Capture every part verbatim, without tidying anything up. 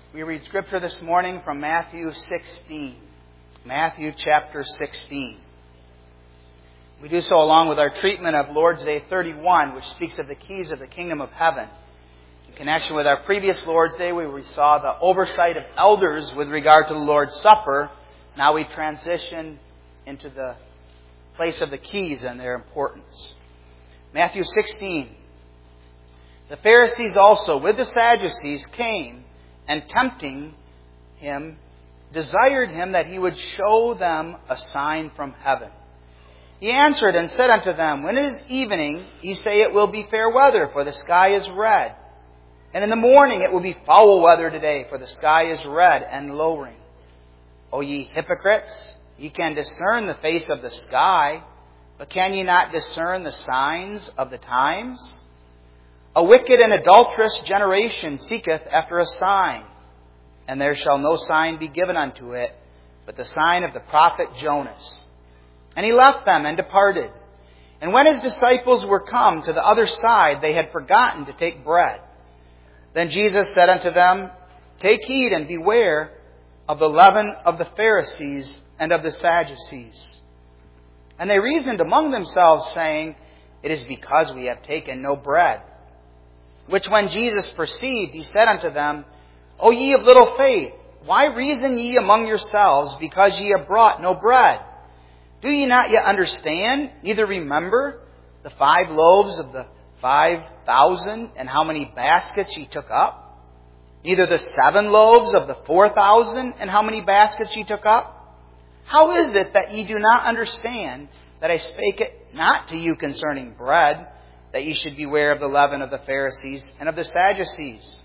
We read Scripture this morning from Matthew sixteen. Matthew chapter sixteen. We do so along with our treatment of Lord's Day thirty-one, which speaks of the keys of the kingdom of heaven. In connection with our previous Lord's Day, where we saw the oversight of elders with regard to the Lord's Supper, now we transition into the place of the keys and their importance. Matthew sixteen. The Pharisees also, with the Sadducees, came, and tempting him, desired him that he would show them a sign from heaven. He answered and said unto them, When it is evening, ye say it will be fair weather, for the sky is red. And in the morning it will be foul weather today, for the sky is red and lowering. O ye hypocrites, ye can discern the face of the sky, but can ye not discern the signs of the times? A wicked and adulterous generation seeketh after a sign, and there shall no sign be given unto it, but the sign of the prophet Jonas. And he left them and departed. And when his disciples were come to the other side, they had forgotten to take bread. Then Jesus said unto them, Take heed and beware of the leaven of the Pharisees and of the Sadducees. And they reasoned among themselves, saying, It is because we have taken no bread. Which when Jesus perceived, he said unto them, O ye of little faith, why reason ye among yourselves, because ye have brought no bread? Do ye not yet understand, neither remember the five loaves of the five thousand, and how many baskets ye took up? Neither the seven loaves of the four thousand, and how many baskets ye took up? How is it that ye do not understand that I spake it not to you concerning bread, that ye should beware of the leaven of the Pharisees and of the Sadducees?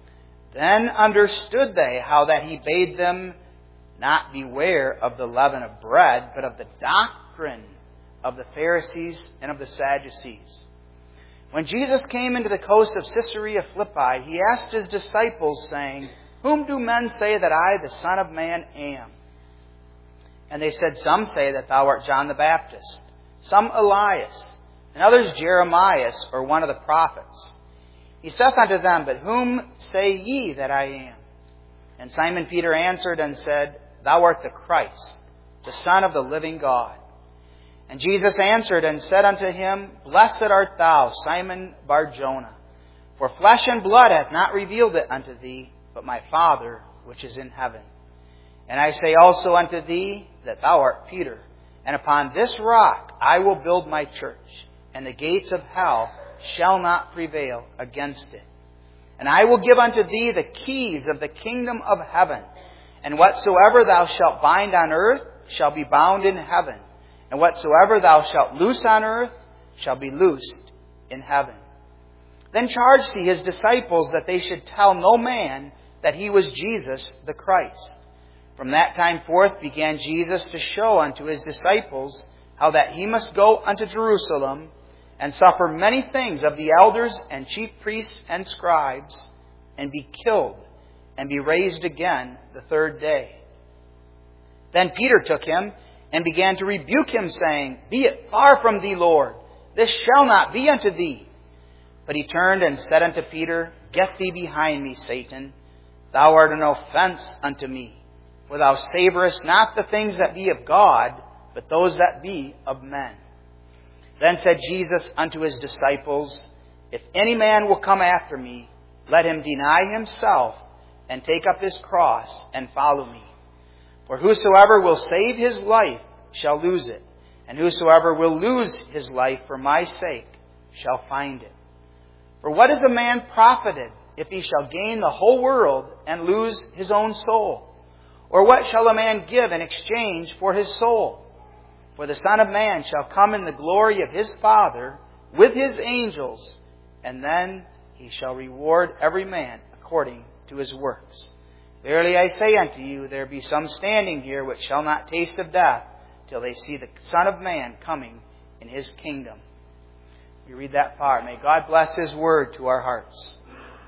Then understood they how that he bade them not beware of the leaven of bread, but of the doctrine of the Pharisees and of the Sadducees. When Jesus came into the coast of Caesarea Philippi, he asked his disciples, saying, Whom do men say that I, the Son of Man, am? And they said, Some say that thou art John the Baptist, some Elias, and others Jeremiah, or one of the prophets. He saith unto them, But whom say ye that I am? And Simon Peter answered and said, Thou art the Christ, the Son of the living God. And Jesus answered and said unto him, Blessed art thou, Simon Bar-Jonah, for flesh and blood hath not revealed it unto thee, but my Father which is in heaven. And I say also unto thee, that thou art Peter, and upon this rock I will build my church, and the gates of hell shall not prevail against it. And I will give unto thee the keys of the kingdom of heaven. And whatsoever thou shalt bind on earth shall be bound in heaven. And whatsoever thou shalt loose on earth shall be loosed in heaven. Then charged he his disciples that they should tell no man that he was Jesus the Christ. From that time forth began Jesus to show unto his disciples how that he must go unto Jerusalem, and suffer many things of the elders and chief priests and scribes, and be killed, and be raised again the third day. Then Peter took him, and began to rebuke him, saying, Be it far from thee, Lord, this shall not be unto thee. But he turned and said unto Peter, Get thee behind me, Satan. Thou art an offense unto me, for thou savorest not the things that be of God, but those that be of men. Then said Jesus unto his disciples, If any man will come after me, let him deny himself, and take up his cross, and follow me. For whosoever will save his life shall lose it, and whosoever will lose his life for my sake shall find it. For what is a man profited, if he shall gain the whole world, and lose his own soul? Or what shall a man give in exchange for his soul? For the Son of Man shall come in the glory of his Father with his angels, and then he shall reward every man according to his works. Verily I say unto you, there be some standing here which shall not taste of death, till they see the Son of Man coming in his kingdom. We read that part. May God bless his word to our hearts.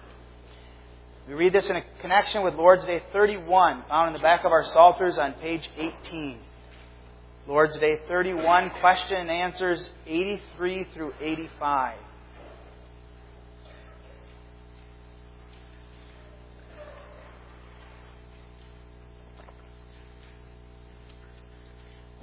We read this in a connection with Lord's Day thirty-one, found in the back of our Psalters on page eighteen. Lord's Day thirty-one, question and answers eighty-three through eighty-five.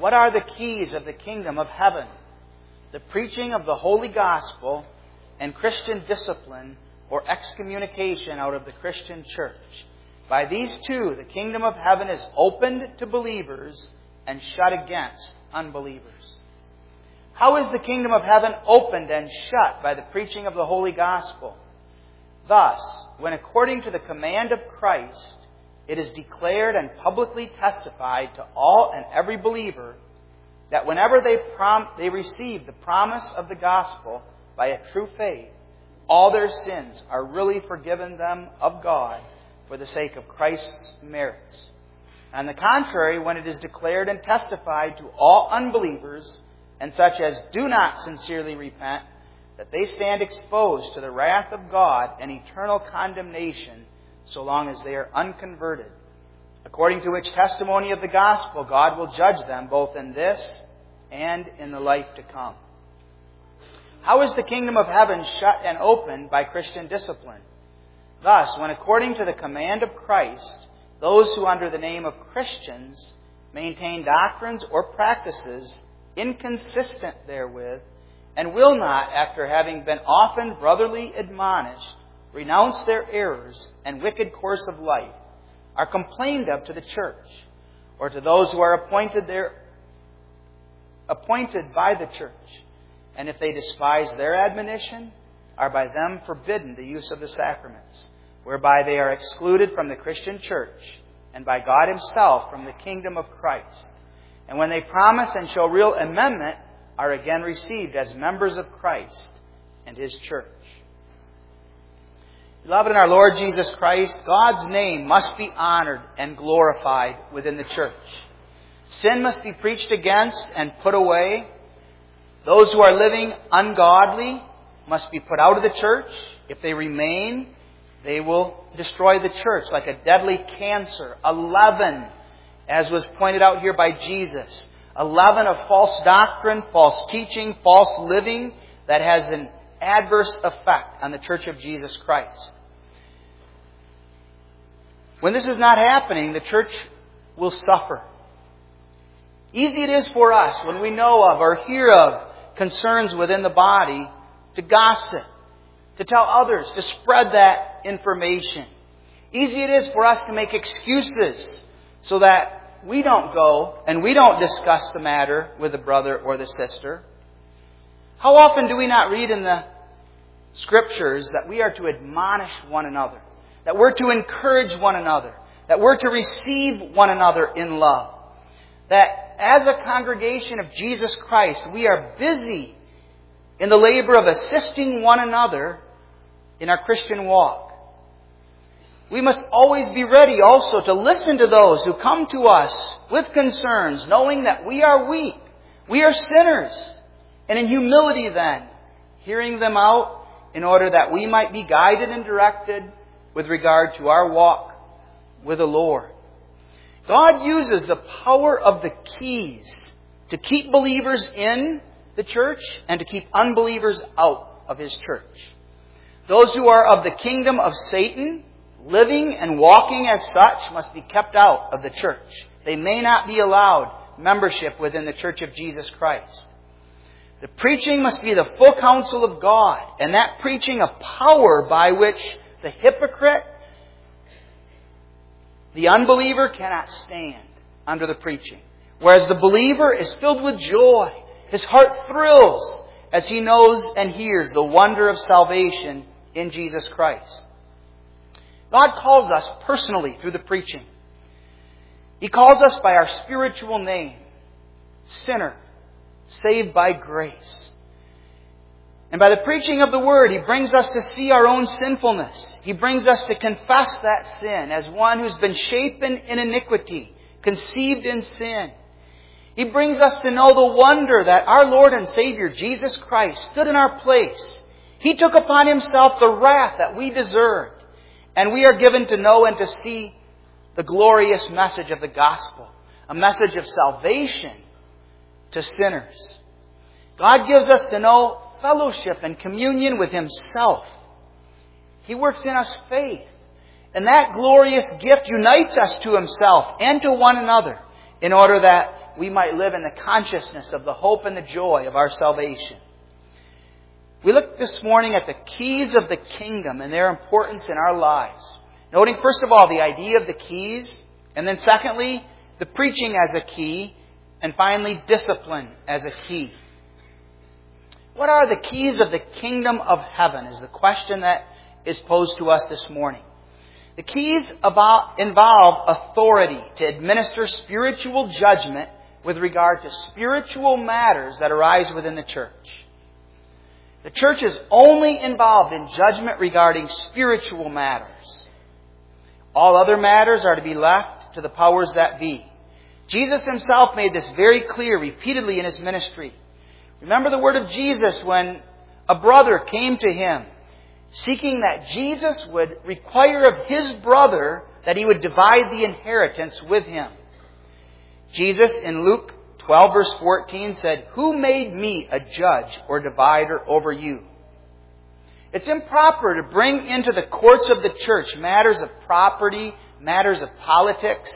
What are the keys of the kingdom of heaven? The preaching of the holy gospel and Christian discipline or excommunication out of the Christian church. By these two, the kingdom of heaven is opened to believers and shut against unbelievers. How is the kingdom of heaven opened and shut? By the preaching of the holy gospel. Thus, when according to the command of Christ, it is declared and publicly testified to all and every believer that whenever they prom- they receive the promise of the gospel by a true faith, all their sins are really forgiven them of God for the sake of Christ's merits. On the contrary, when it is declared and testified to all unbelievers and such as do not sincerely repent, that they stand exposed to the wrath of God and eternal condemnation so long as they are unconverted. According to which testimony of the gospel, God will judge them both in this and in the life to come. How is the kingdom of heaven shut and opened? By Christian discipline. Thus, when according to the command of Christ, those who under the name of Christians maintain doctrines or practices inconsistent therewith, and will not, after having been often brotherly admonished, renounce their errors and wicked course of life, are complained of to the church, or to those who are appointed there, appointed by the church, and if they despise their admonition, are by them forbidden the use of the sacraments, whereby they are excluded from the Christian church, and by God Himself from the kingdom of Christ. And when they promise and show real amendment, are again received as members of Christ and His church. Beloved in our Lord Jesus Christ, God's name must be honored and glorified within the church. Sin must be preached against and put away. Those who are living ungodly must be put out of the church. If they remain, they will destroy the church like a deadly cancer. A leaven, as was pointed out here by Jesus. A leaven of false doctrine, false teaching, false living that has an adverse effect on the church of Jesus Christ. When this is not happening, the church will suffer. Easy it is for us, when we know of or hear of concerns within the body, to gossip, to tell others, to spread that information. Easy it is for us to make excuses so that we don't go and we don't discuss the matter with the brother or the sister. How often do we not read in the Scriptures that we are to admonish one another, that we're to encourage one another, that we're to receive one another in love, that as a congregation of Jesus Christ, we are busy in the labor of assisting one another in our Christian walk. We must always be ready also to listen to those who come to us with concerns, knowing that we are weak, we are sinners, and in humility then, hearing them out in order that we might be guided and directed with regard to our walk with the Lord. God uses the power of the keys to keep believers in the church and to keep unbelievers out of His church. Those who are of the kingdom of Satan, living and walking as such, must be kept out of the church. They may not be allowed membership within the church of Jesus Christ. The preaching must be the full counsel of God, and that preaching a power by which the hypocrite, the unbeliever, cannot stand under the preaching. Whereas the believer is filled with joy. His heart thrills as he knows and hears the wonder of salvation in Jesus Christ. God calls us personally through the preaching. He calls us by our spiritual name, sinner, saved by grace. And by the preaching of the Word, He brings us to see our own sinfulness. He brings us to confess that sin as one who's been shapen in iniquity, conceived in sin. He brings us to know the wonder that our Lord and Savior, Jesus Christ, stood in our place. He took upon Himself the wrath that we deserved. And we are given to know and to see the glorious message of the gospel, a message of salvation to sinners. God gives us to know fellowship and communion with Himself. He works in us faith. And that glorious gift unites us to Himself and to one another in order that we might live in the consciousness of the hope and the joy of our salvation. We look this morning at the keys of the kingdom and their importance in our lives. Noting, first of all, the idea of the keys, and then secondly, the preaching as a key, and finally, discipline as a key. What are the keys of the kingdom of heaven is the question that is posed to us this morning. The keys about, involve authority to administer spiritual judgment with regard to spiritual matters that arise within the church. The church is only involved in judgment regarding spiritual matters. All other matters are to be left to the powers that be. Jesus Himself made this very clear repeatedly in His ministry. Remember the word of Jesus when a brother came to Him, seeking that Jesus would require of his brother that he would divide the inheritance with him. Jesus in Luke twelve verse fourteen said, "Who made me a judge or divider over you?" It's improper to bring into the courts of the church matters of property, matters of politics.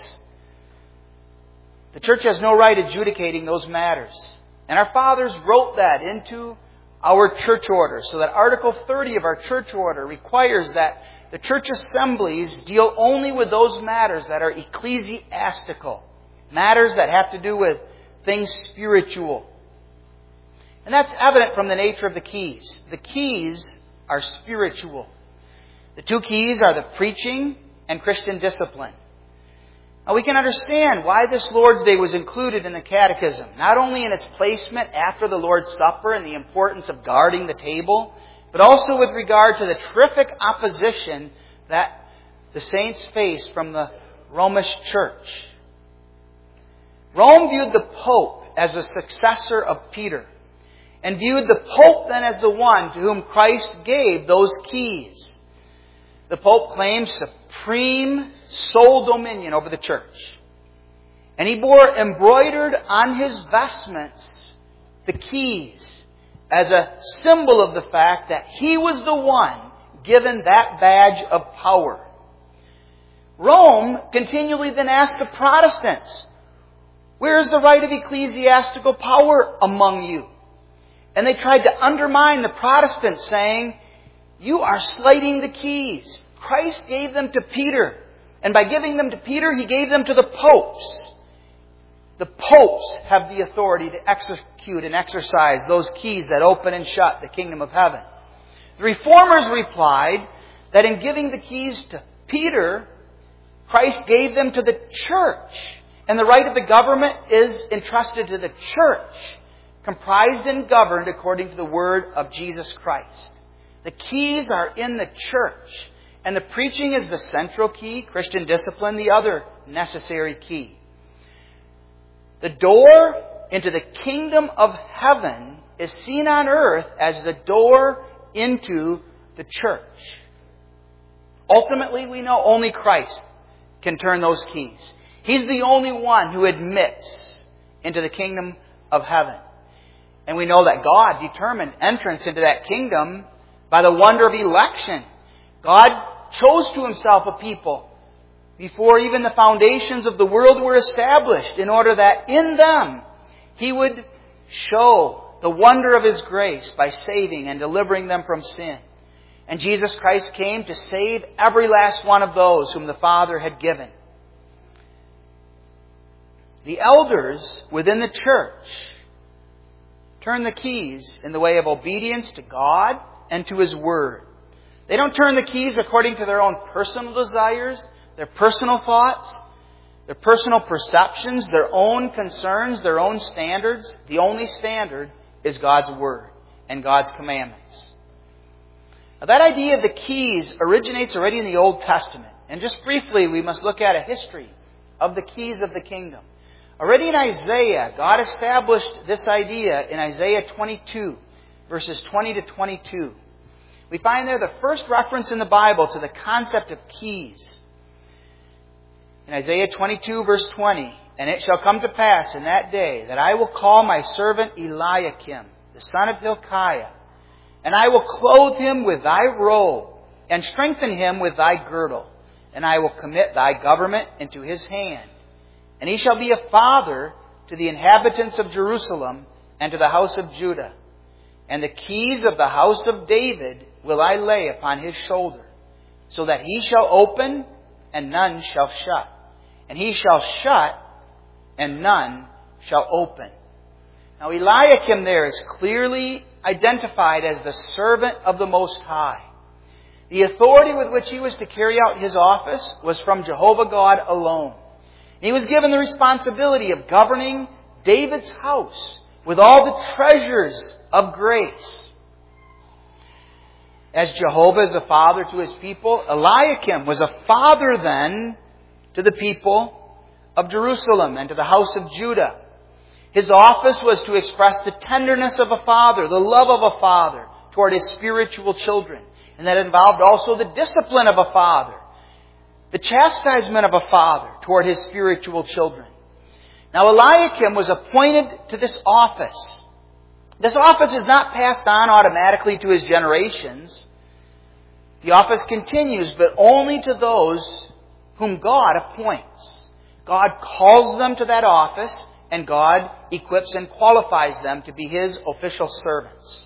The church has no right adjudicating those matters. And our fathers wrote that into our church order, so that Article thirty of our church order requires that the church assemblies deal only with those matters that are ecclesiastical, matters that have to do with things spiritual. And that's evident from the nature of the keys. The keys are spiritual. The two keys are the preaching and Christian discipline. Now we can understand why this Lord's Day was included in the Catechism, not only in its placement after the Lord's Supper and the importance of guarding the table, but also with regard to the terrific opposition that the saints faced from the Romish Church. Rome viewed the Pope as a successor of Peter, and viewed the Pope then as the one to whom Christ gave those keys. The Pope claimed supreme sole dominion over the church. And he bore embroidered on his vestments the keys as a symbol of the fact that he was the one given that badge of power. Rome continually then asked the Protestants, "Where is the right of ecclesiastical power among you?" And they tried to undermine the Protestants, saying, "You are slighting the keys. Christ gave them to Peter. And by giving them to Peter, He gave them to the popes. The popes have the authority to execute and exercise those keys that open and shut the kingdom of heaven." The Reformers replied that in giving the keys to Peter, Christ gave them to the church. And the right of the government is entrusted to the church, comprised and governed according to the word of Jesus Christ. The keys are in the church. And the preaching is the central key, Christian discipline the other necessary key. The door into the kingdom of heaven is seen on earth as the door into the church. Ultimately, we know only Christ can turn those keys. He's the only one who admits into the kingdom of heaven. And we know that God determined entrance into that kingdom by the wonder of election. God chose to Himself a people before even the foundations of the world were established, in order that in them He would show the wonder of His grace by saving and delivering them from sin. And Jesus Christ came to save every last one of those whom the Father had given. The elders within the church turn the keys in the way of obedience to God and to His Word. They don't turn the keys according to their own personal desires, their personal thoughts, their personal perceptions, their own concerns, their own standards. The only standard is God's Word and God's commandments. Now, that idea of the keys originates already in the Old Testament. And just briefly, we must look at a history of the keys of the kingdom. Already in Isaiah, God established this idea in Isaiah twenty-two, verses twenty to twenty-two. We find there the first reference in the Bible to the concept of keys. In Isaiah twenty-two, verse twenty, "And it shall come to pass in that day that I will call my servant Eliakim, the son of Hilkiah, and I will clothe him with thy robe, and strengthen him with thy girdle, and I will commit thy government into his hand. And he shall be a father to the inhabitants of Jerusalem and to the house of Judah. And the keys of the house of David will I lay upon his shoulder, so that he shall open and none shall shut, and he shall shut and none shall open. Now Eliakim there is clearly identified as the servant of the Most High. The authority with which he was to carry out his office was from Jehovah God alone. He was given the responsibility of governing David's house with all the treasures of grace. As Jehovah is a father to his people, Eliakim was a father then to the people of Jerusalem and to the house of Judah. His office was to express the tenderness of a father, the love of a father toward his spiritual children. And that involved also the discipline of a father, the chastisement of a father toward his spiritual children. Now Eliakim was appointed to this office. This office is not passed on automatically to his generations. The office continues, but only to those whom God appoints. God calls them to that office, and God equips and qualifies them to be His official servants.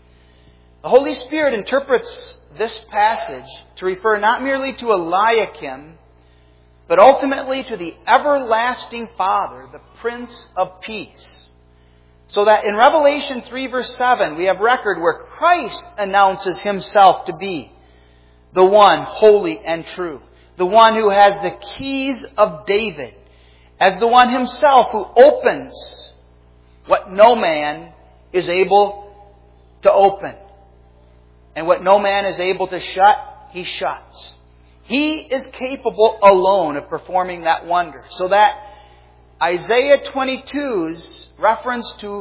The Holy Spirit interprets this passage to refer not merely to Eliakim, but ultimately to the everlasting Father, the Prince of Peace. So that in Revelation three verse seven, we have record where Christ announces Himself to be the one holy and true, the one who has the keys of David, as the one Himself who opens what no man is able to open. And what no man is able to shut, He shuts. He is capable alone of performing that wonder. So that Isaiah twenty-two's reference to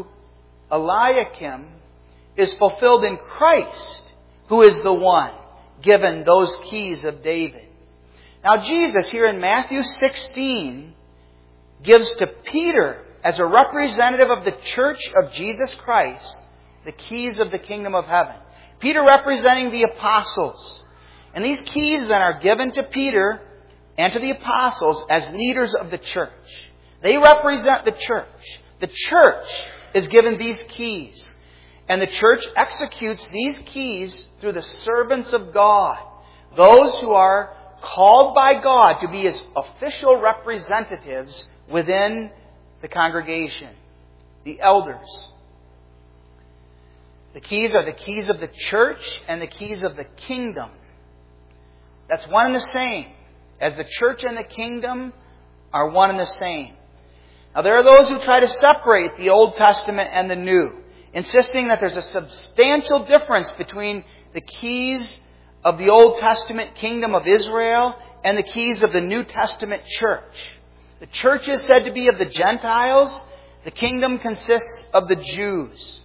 Eliakim is fulfilled in Christ, who is the one given those keys of David. Now Jesus here in Matthew sixteen gives to Peter, as a representative of the church of Jesus Christ, the keys of the kingdom of heaven. Peter representing the apostles. And these keys then are given to Peter and to the apostles as leaders of the church. They represent the church. The church is given these keys. And the church executes these keys through the servants of God. Those who are called by God to be His official representatives within the congregation. The elders. The keys are the keys of the church and the keys of the kingdom. That's one and the same. As the church and the kingdom are one and the same. Now there are those who try to separate the Old Testament and the New, insisting that there's a substantial difference between the keys of the Old Testament kingdom of Israel and the keys of the New Testament church. The church is said to be of the Gentiles. The kingdom consists of the Jews.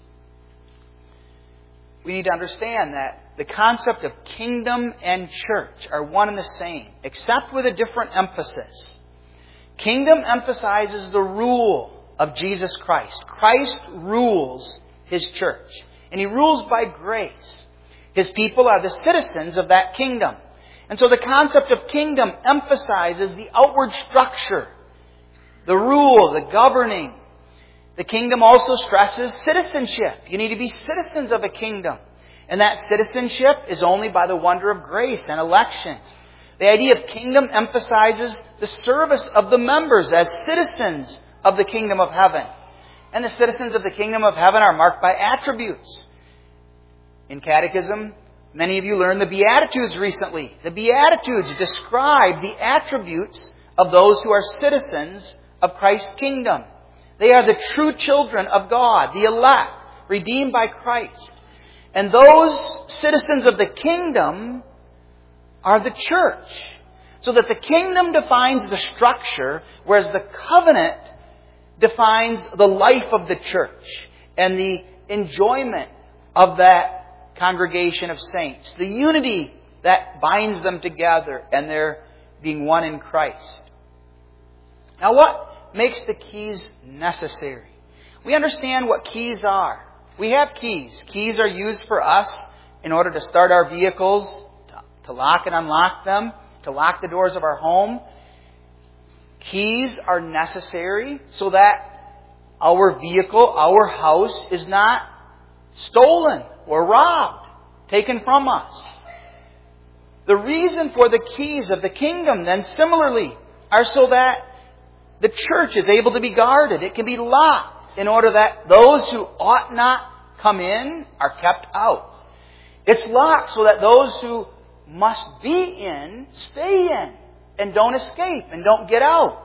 We need to understand that the concept of kingdom and church are one and the same, except with a different emphasis. Kingdom emphasizes the rule of Jesus Christ. Christ rules His church, and He rules by grace. His people are the citizens of that kingdom. And so the concept of kingdom emphasizes the outward structure, the rule, the governing. The kingdom also stresses citizenship. You need to be citizens of a kingdom. And that citizenship is only by the wonder of grace and election. The idea of kingdom emphasizes the service of the members as citizens of the kingdom of heaven. And the citizens of the kingdom of heaven are marked by attributes. In catechism, many of you learned the Beatitudes recently. The Beatitudes describe the attributes of those who are citizens of Christ's kingdom. They are the true children of God, the elect, redeemed by Christ. And those citizens of the kingdom are the church. So that the kingdom defines the structure, whereas the covenant defines the life of the church and the enjoyment of that congregation of saints. The unity that binds them together and their being one in Christ. Now what makes the keys necessary? We understand what keys are. We have keys. Keys are used for us in order to start our vehicles, to, to lock and unlock them, to lock the doors of our home. Keys are necessary so that our vehicle, our house is not stolen or robbed, taken from us. The reason for the keys of the kingdom, then, similarly, are so that the church is able to be guarded. It can be locked in order that those who ought not come in are kept out. It's locked so that those who must be in stay in and don't escape and don't get out.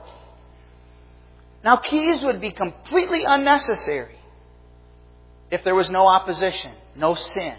Now, keys would be completely unnecessary if there was no opposition, no sin.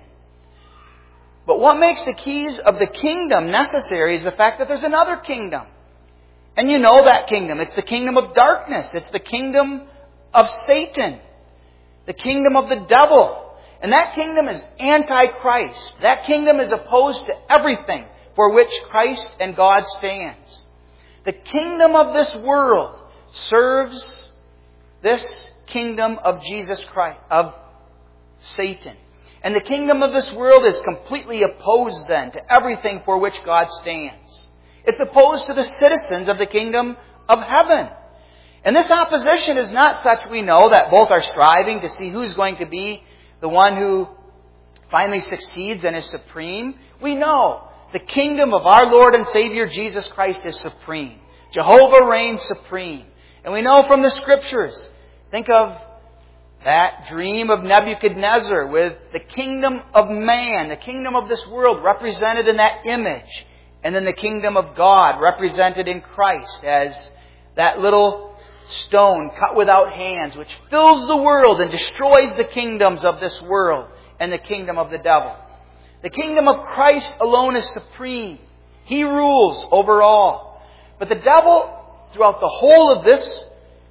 But what makes the keys of the kingdom necessary is the fact that there's another kingdom. And you know that kingdom. It's the kingdom of darkness. It's the kingdom of Satan. The kingdom of the devil. And that kingdom is anti-Christ. That kingdom is opposed to everything for which Christ and God stands. The kingdom of this world serves this kingdom of Jesus Christ, of Satan. And the kingdom of this world is completely opposed then to everything for which God stands. It's opposed to the citizens of the kingdom of heaven. And this opposition is not such, we know, that both are striving to see who's going to be the one who finally succeeds and is supreme. We know the kingdom of our Lord and Savior Jesus Christ is supreme. Jehovah reigns supreme. And we know from the Scriptures, think of that dream of Nebuchadnezzar with the kingdom of man, the kingdom of this world represented in that image. And then the kingdom of God represented in Christ as that little stone cut without hands, which fills the world and destroys the kingdoms of this world and the kingdom of the devil. The kingdom of Christ alone is supreme. He rules over all. But the devil, throughout the whole of this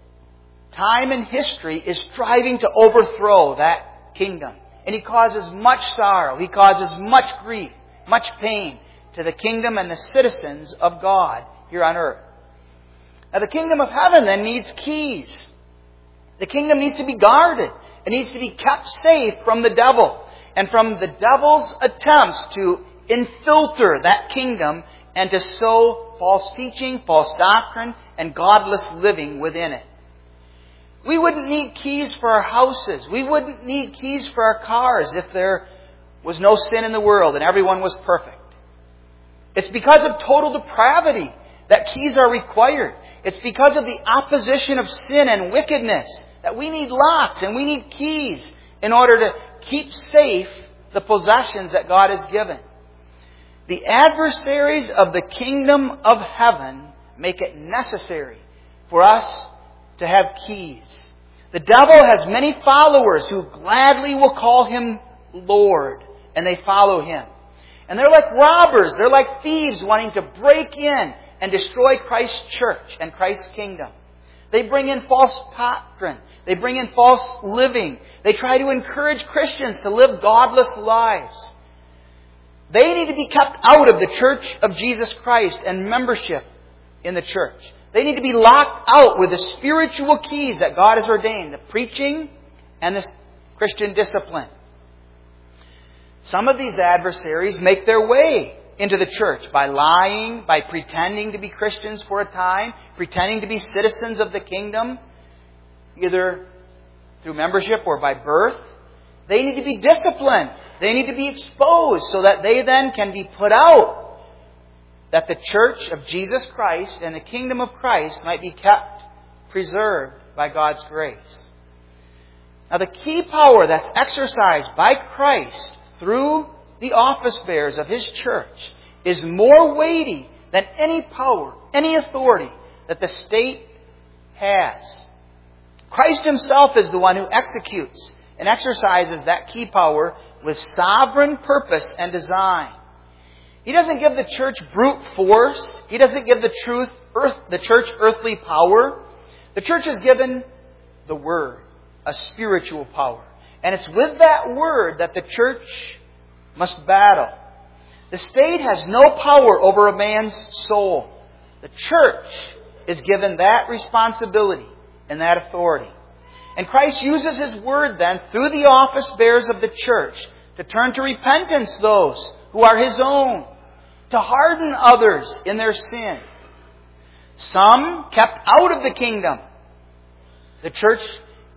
time in history, is striving to overthrow that kingdom. And he causes much sorrow. He causes much grief, much pain to the kingdom and the citizens of God here on earth. Now, the kingdom of heaven then needs keys. The kingdom needs to be guarded. It needs to be kept safe from the devil and from the devil's attempts to infiltrate that kingdom and to sow false teaching, false doctrine, and godless living within it. We wouldn't need keys for our houses. We wouldn't need keys for our cars if there was no sin in the world and everyone was perfect. It's because of total depravity that keys are required. It's because of the opposition of sin and wickedness that we need locks and we need keys in order to keep safe the possessions that God has given. The adversaries of the kingdom of heaven make it necessary for us to have keys. The devil has many followers who gladly will call him Lord, and they follow him. And they're like robbers, they're like thieves wanting to break in and destroy Christ's church and Christ's kingdom. They bring in false doctrine. They bring in false living. They try to encourage Christians to live godless lives. They need to be kept out of the church of Jesus Christ and membership in the church. They need to be locked out with the spiritual keys that God has ordained, the preaching and the Christian discipline. Some of these adversaries make their way into the church by lying, by pretending to be Christians for a time, pretending to be citizens of the kingdom, either through membership or by birth. They need to be disciplined. They need to be exposed so that they then can be put out, that the church of Jesus Christ and the kingdom of Christ might be kept preserved by God's grace. Now, the key power that's exercised by Christ through the office bearers of His church is more weighty than any power, any authority that the state has. Christ Himself is the one who executes and exercises that key power with sovereign purpose and design. He doesn't give the church brute force. He doesn't give the truth, earth, the church earthly power. The church is given the Word, a spiritual power. And it's with that Word that the church must battle. The state has no power over a man's soul. The church is given that responsibility and that authority. And Christ uses His Word then through the office bearers of the church to turn to repentance those who are His own, to harden others in their sin. Some kept out of the kingdom. The church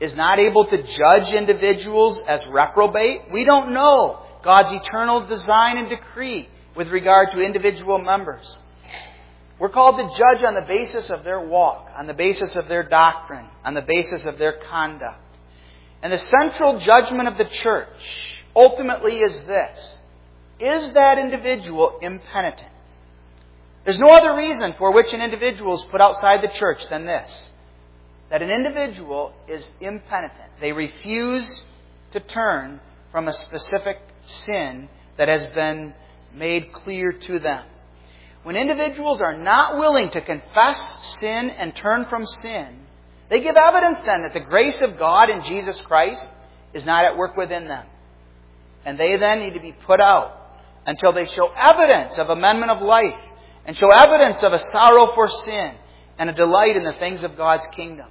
is not able to judge individuals as reprobate. We don't know God's eternal design and decree with regard to individual members. We're called to judge on the basis of their walk, on the basis of their doctrine, on the basis of their conduct. And the central judgment of the church ultimately is this: is that individual impenitent? There's no other reason for which an individual is put outside the church than this: that an individual is impenitent. They refuse to turn from a specific sin that has been made clear to them. When individuals are not willing to confess sin and turn from sin, they give evidence then that the grace of God in Jesus Christ is not at work within them. And they then need to be put out until they show evidence of amendment of life and show evidence of a sorrow for sin and a delight in the things of God's kingdom.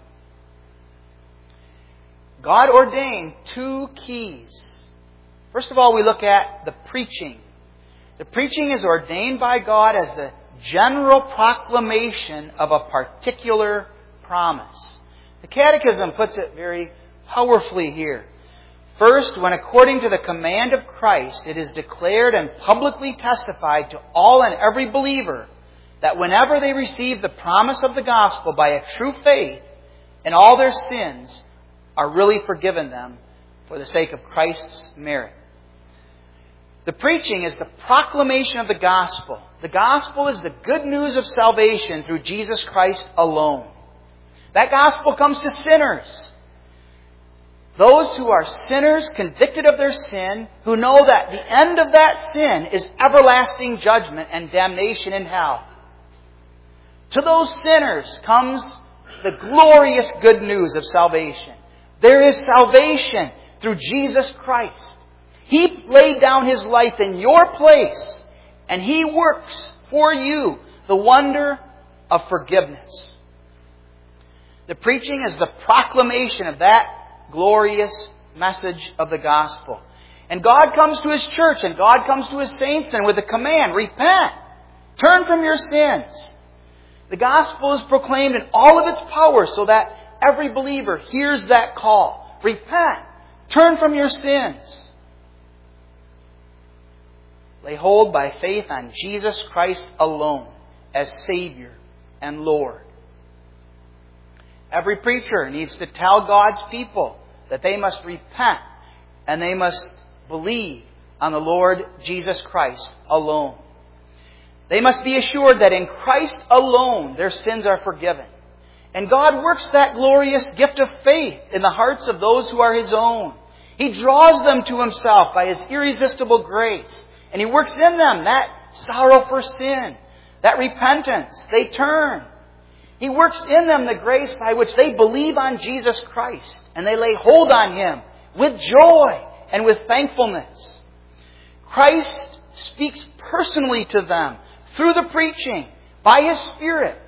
God ordained two keys. First of all, we look at the preaching. The preaching is ordained by God as the general proclamation of a particular promise. The Catechism puts it very powerfully here. First, when according to the command of Christ, it is declared and publicly testified to all and every believer that whenever they receive the promise of the gospel by a true faith, and all their sins are really forgiven them for the sake of Christ's merit. The preaching is the proclamation of the gospel. The gospel is the good news of salvation through Jesus Christ alone. That gospel comes to sinners. Those who are sinners, convicted of their sin, who know that the end of that sin is everlasting judgment and damnation in hell. To those sinners comes the glorious good news of salvation. There is salvation through Jesus Christ. He laid down His life in your place, and He works for you the wonder of forgiveness. The preaching is the proclamation of that glorious message of the gospel. And God comes to His church, and God comes to His saints, and with a command: repent, turn from your sins. The gospel is proclaimed in all of its power so that every believer hears that call. Repent, turn from your sins. Lay hold by faith on Jesus Christ alone as Savior and Lord. Every preacher needs to tell God's people that they must repent and they must believe on the Lord Jesus Christ alone. They must be assured that in Christ alone their sins are forgiven. And God works that glorious gift of faith in the hearts of those who are His own. He draws them to Himself by His irresistible grace. And He works in them that sorrow for sin, that repentance. They turn. He works in them the grace by which they believe on Jesus Christ. And they lay hold on Him with joy and with thankfulness. Christ speaks personally to them through the preaching, by His Spirit,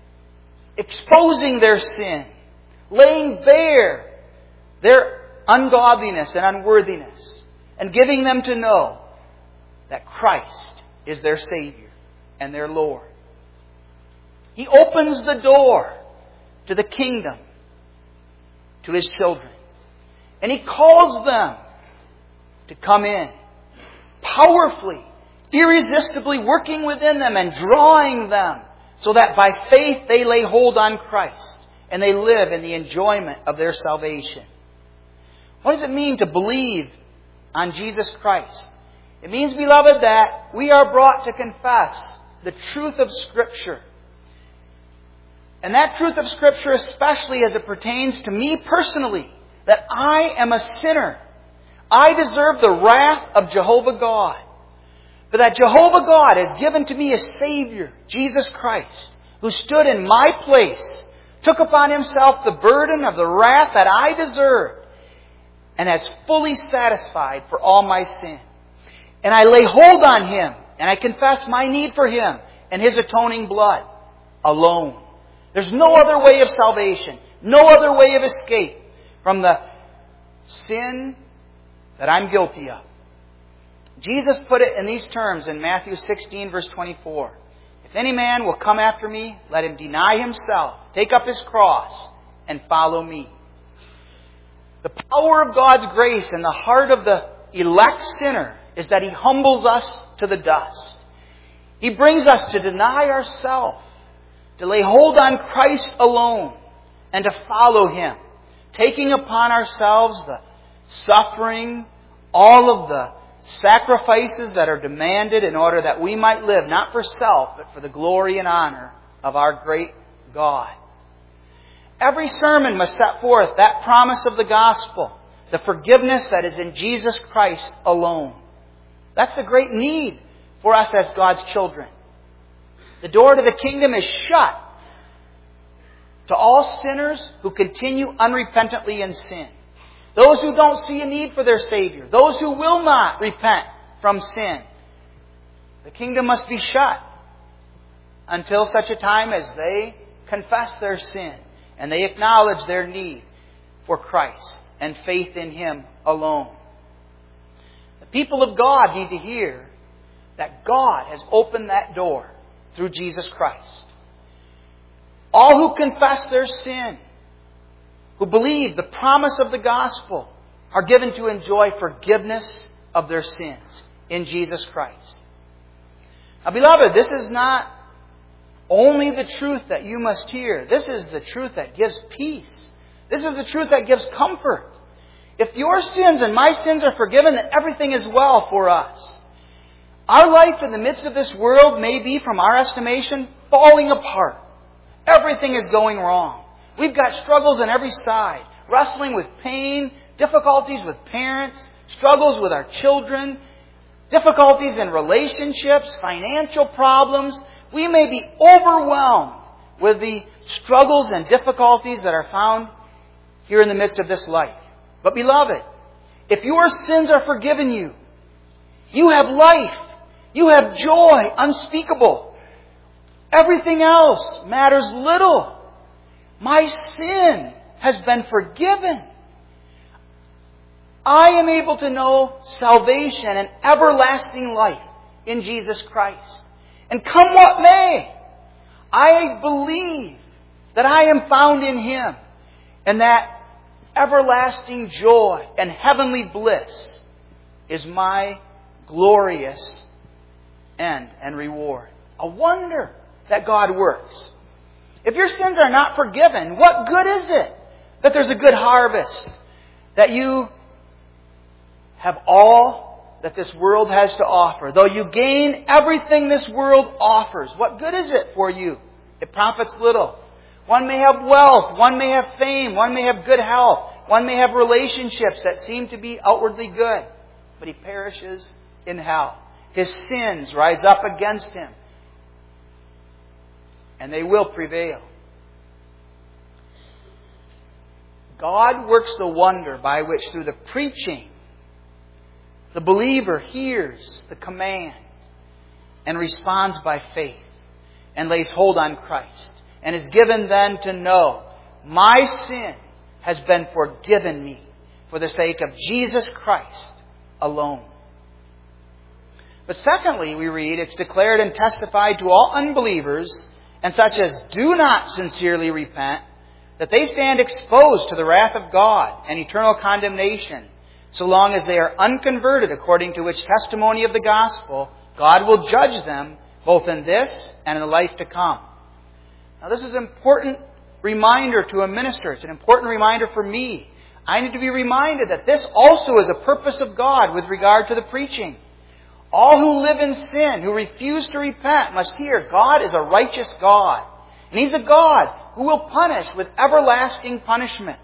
exposing their sin, laying bare their ungodliness and unworthiness, and giving them to know that Christ is their Savior and their Lord. He opens the door to the kingdom to His children. And He calls them to come in, powerfully, irresistibly working within them and drawing them so that by faith they lay hold on Christ and they live in the enjoyment of their salvation. What does it mean to believe on Jesus Christ? It means, beloved, that we are brought to confess the truth of Scripture. And that truth of Scripture, especially as it pertains to me personally, that I am a sinner. I deserve the wrath of Jehovah God. But that Jehovah God has given to me a Savior, Jesus Christ, who stood in my place, took upon Himself the burden of the wrath that I deserved, and has fully satisfied for all my sin. And I lay hold on Him, and I confess my need for Him and His atoning blood alone. There's no other way of salvation, no other way of escape from the sin that I'm guilty of. Jesus put it in these terms in Matthew sixteen, verse twenty-four. If any man will come after me, let him deny himself, take up his cross, and follow me. The power of God's grace in the heart of the elect sinner is that He humbles us to the dust. He brings us to deny ourselves, to lay hold on Christ alone, and to follow Him, taking upon ourselves the suffering, all of the sacrifices that are demanded in order that we might live, not for self, but for the glory and honor of our great God. Every sermon must set forth that promise of the gospel, the forgiveness that is in Jesus Christ alone. That's the great need for us as God's children. The door to the kingdom is shut to all sinners who continue unrepentantly in sin. Those who don't see a need for their Savior. Those who will not repent from sin. The kingdom must be shut until such a time as they confess their sin and they acknowledge their need for Christ and faith in Him alone. The people of God need to hear that God has opened that door through Jesus Christ. All who confess their sin, who believe the promise of the gospel, are given to enjoy forgiveness of their sins in Jesus Christ. Now, beloved, this is not only the truth that you must hear. This is the truth that gives peace. This is the truth that gives comfort. If your sins and my sins are forgiven, then everything is well for us. Our life in the midst of this world may be, from our estimation, falling apart. Everything is going wrong. We've got struggles on every side. Wrestling with pain, difficulties with parents, struggles with our children, difficulties in relationships, financial problems. We may be overwhelmed with the struggles and difficulties that are found here in the midst of this life. But beloved, if your sins are forgiven you, you have life. You have joy unspeakable. Everything else matters little. My sin has been forgiven. I am able to know salvation and everlasting life in Jesus Christ. And come what may, I believe that I am found in Him, and that everlasting joy and heavenly bliss is my glorious end and reward. A wonder that God works. If your sins are not forgiven, what good is it that there's a good harvest, that you have all that this world has to offer? Though you gain everything this world offers, what good is it for you? It profits little. One may have wealth, one may have fame, one may have good health, one may have relationships that seem to be outwardly good, but he perishes in hell. His sins rise up against him, and they will prevail. God works the wonder by which, through the preaching, the believer hears the command and responds by faith and lays hold on Christ, and is given then to know, my sin has been forgiven me for the sake of Jesus Christ alone. But secondly, we read, it's declared and testified to all unbelievers and such as do not sincerely repent, that they stand exposed to the wrath of God and eternal condemnation, so long as they are unconverted, according to which testimony of the gospel, God will judge them both in this and in the life to come. Now, this is an important reminder to a minister. It's an important reminder for me. I need to be reminded that this also is a purpose of God with regard to the preaching. All who live in sin, who refuse to repent, must hear God is a righteous God. And He's a God who will punish with everlasting punishment.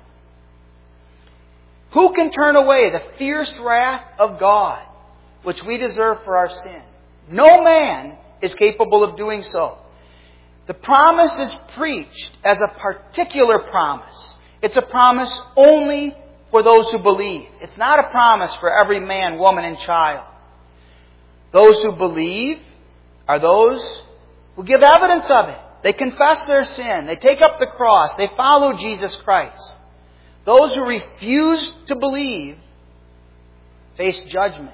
Who can turn away the fierce wrath of God, which we deserve for our sin? No man is capable of doing so. The promise is preached as a particular promise. It's a promise only for those who believe. It's not a promise for every man, woman, and child. Those who believe are those who give evidence of it. They confess their sin. They take up the cross. They follow Jesus Christ. Those who refuse to believe face judgment.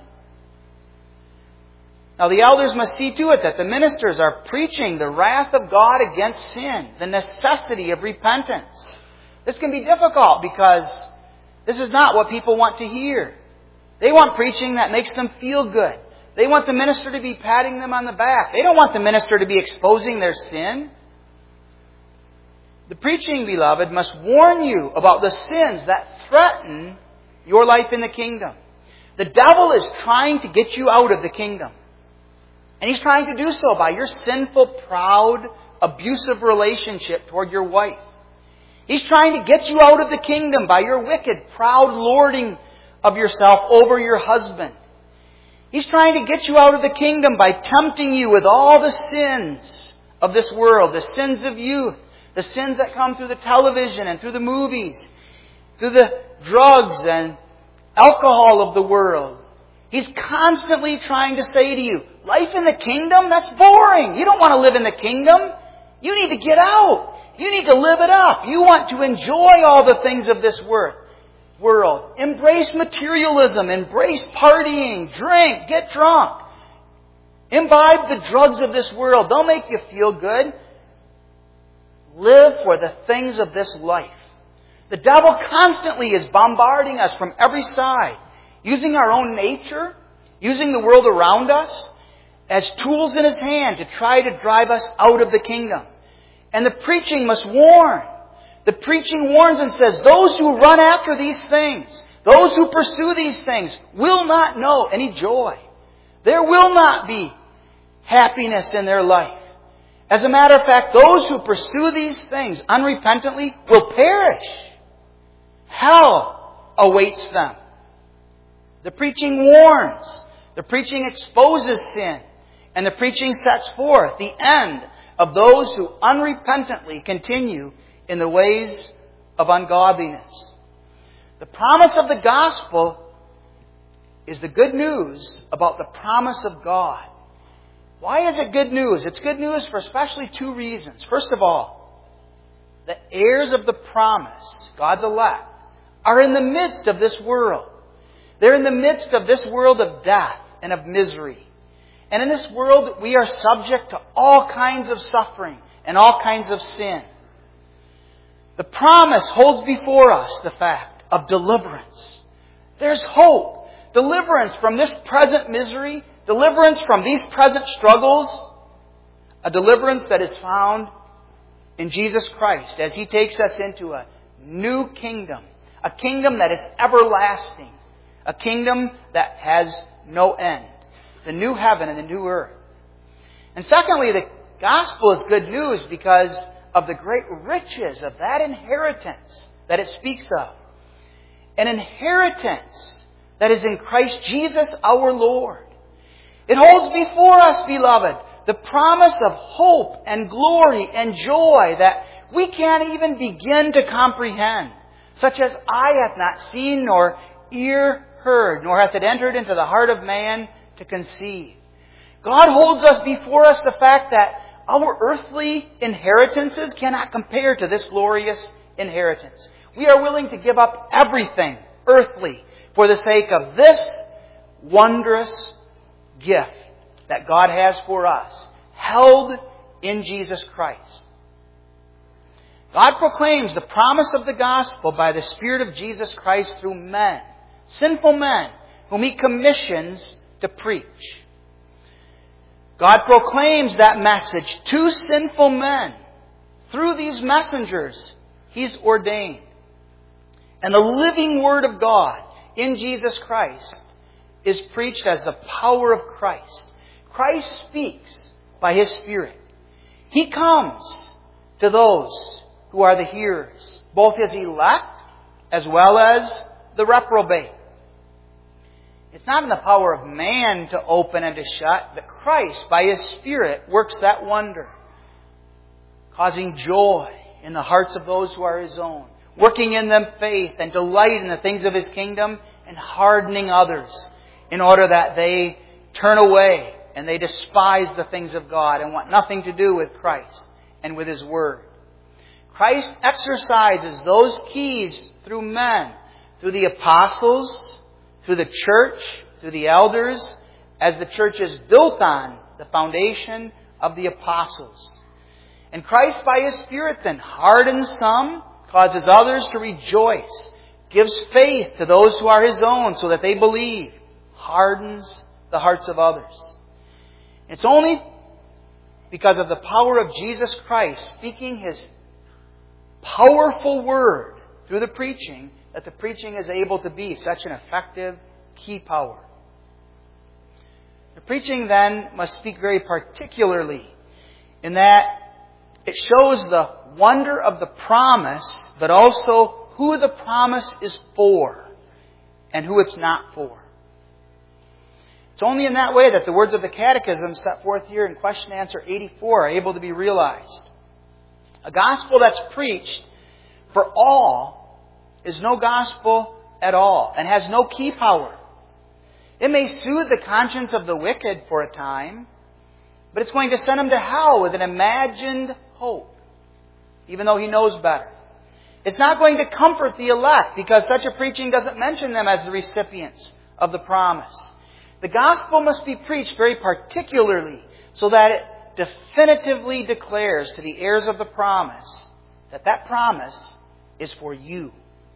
Now, the elders must see to it that the ministers are preaching the wrath of God against sin, the necessity of repentance. This can be difficult because This is not what people want to hear. They want preaching that makes them feel good. They want the minister to be patting them on the back. They don't want the minister to be exposing their sin. The preaching, beloved, must warn you about the sins that threaten your life in the kingdom. The devil is trying to get you out of the kingdom. And he's trying to do so by your sinful, proud, abusive relationship toward your wife. He's trying to get you out of the kingdom by your wicked, proud lording of yourself over your husband. He's trying to get you out of the kingdom by tempting you with all the sins of this world, the sins of youth, the sins that come through the television and through the movies, through the drugs and alcohol of the world. He's constantly trying to say to you, life in the kingdom, that's boring. You don't want to live in the kingdom. You need to get out. You need to live it up. You want to enjoy all the things of this world. Embrace materialism. Embrace partying. Drink. Get drunk. Imbibe the drugs of this world. They'll make you feel good. Live for the things of this life. The devil constantly is bombarding us from every side, using our own nature, using the world around us as tools in his hand to try to drive us out of the kingdom. And the preaching must warn. The preaching warns and says, those who run after these things, those who pursue these things, will not know any joy. There will not be happiness in their life. As a matter of fact, those who pursue these things unrepentantly will perish. Hell awaits them. The preaching warns. The preaching exposes sin. And the preaching sets forth the end of those who unrepentantly continue in the ways of ungodliness. The promise of the gospel is the good news about the promise of God. Why is it good news? It's good news for especially two reasons. First of all, the heirs of the promise, God's elect, are in the midst of this world. They're in the midst of this world of death and of misery. And in this world, we are subject to all kinds of suffering and all kinds of sin. The promise holds before us the fact of deliverance. There's hope. Deliverance from this present misery. Deliverance from these present struggles. A deliverance that is found in Jesus Christ as He takes us into a new kingdom. A kingdom that is everlasting. A kingdom that has no end. The new heaven and the new earth. And secondly, the gospel is good news because of the great riches of that inheritance that it speaks of. An inheritance that is in Christ Jesus our Lord. It holds before us, beloved, the promise of hope and glory and joy that we can't even begin to comprehend. Such as eye hath not seen, nor ear heard, nor hath it entered into the heart of man to conceive. God holds us before us the fact that our earthly inheritances cannot compare to this glorious inheritance. We are willing to give up everything earthly for the sake of this wondrous gift that God has for us, held in Jesus Christ. God proclaims the promise of the gospel by the Spirit of Jesus Christ through men, sinful men, whom He commissions to preach. God proclaims that message to sinful men through these messengers He's ordained. And the living Word of God in Jesus Christ is preached as the power of Christ. Christ speaks by His Spirit. He comes to those who are the hearers, both His elect as well as the reprobate. It's not in the power of man to open and to shut, but Christ, by His Spirit, works that wonder, causing joy in the hearts of those who are His own, working in them faith and delight in the things of His kingdom, and hardening others in order that they turn away and they despise the things of God and want nothing to do with Christ and with His Word. Christ exercises those keys through men, through the apostles, through the church, through the elders, as the church is built on the foundation of the apostles. And Christ, by His Spirit, then hardens some, causes others to rejoice, gives faith to those who are His own so that they believe, hardens the hearts of others. It's only because of the power of Jesus Christ speaking His powerful word through the preaching that the preaching is able to be such an effective key power. The preaching then must speak very particularly in that it shows the wonder of the promise, but also who the promise is for and who it's not for. It's only in that way that the words of the Catechism set forth here in question answer eighty-four are able to be realized. A gospel that's preached for all is no gospel at all and has no key power. It may soothe the conscience of the wicked for a time, but it's going to send him to hell with an imagined hope, even though he knows better. It's not going to comfort the elect because such a preaching doesn't mention them as the recipients of the promise. The gospel must be preached very particularly so that it definitively declares to the heirs of the promise that that promise is for you.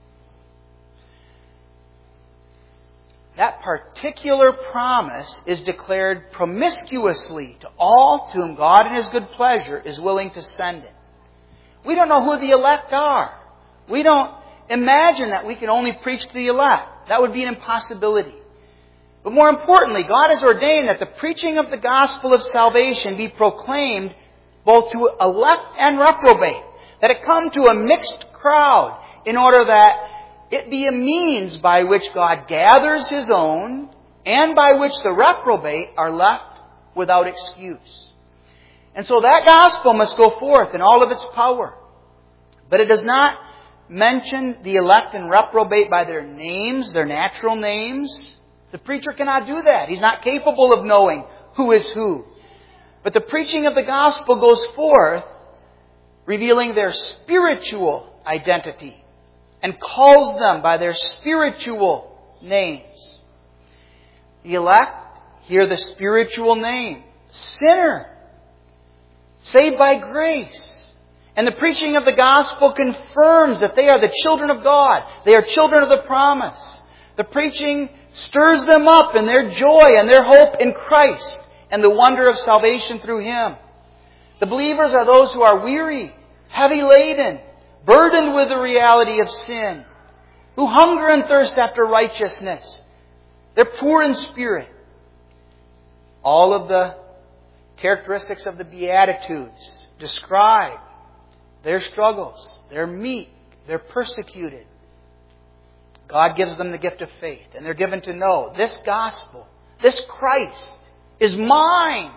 That particular promise is declared promiscuously to all to whom God in His good pleasure is willing to send it. We don't know who the elect are. We don't imagine that we can only preach to the elect. That would be an impossibility. But more importantly, God has ordained that the preaching of the gospel of salvation be proclaimed both to elect and reprobate. That it come to a mixed crowd in order that it be a means by which God gathers His own and by which the reprobate are left without excuse. And so that gospel must go forth in all of its power. But it does not mention the elect and reprobate by their names, their natural names. The preacher cannot do that. He's not capable of knowing who is who. But the preaching of the gospel goes forth revealing their spiritual identity and calls them by their spiritual names. The elect hear the spiritual name, sinner, saved by grace. And the preaching of the gospel confirms that they are the children of God. They are children of the promise. The preaching stirs them up in their joy and their hope in Christ and the wonder of salvation through Him. The believers are those who are weary, heavy laden, burdened with the reality of sin, who hunger and thirst after righteousness. They're poor in spirit. All of the characteristics of the Beatitudes describe their struggles. They're meek. They're persecuted. God gives them the gift of faith. And they're given to know this gospel, this Christ is mine.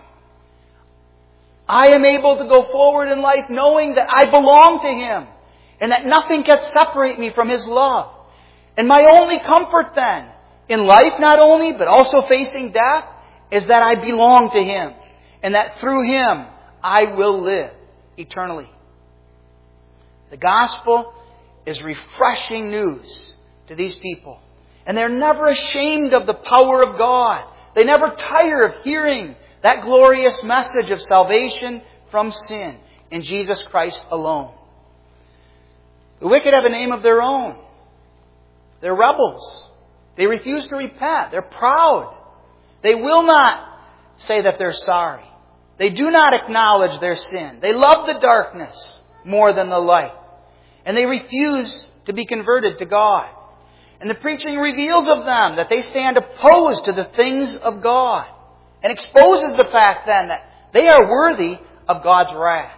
I am able to go forward in life knowing that I belong to Him and that nothing can separate me from His love. And my only comfort then, in life not only, but also facing death, is that I belong to Him and that through Him I will live eternally. The gospel is refreshing news to these people. And they're never ashamed of the power of God. They never tire of hearing that glorious message of salvation from sin in Jesus Christ alone. The wicked have a name of their own. They're rebels. They refuse to repent. They're proud. They will not say that they're sorry. They do not acknowledge their sin. They love the darkness more than the light. And they refuse to be converted to God. And the preaching reveals of them that they stand opposed to the things of God. And exposes the fact then that they are worthy of God's wrath.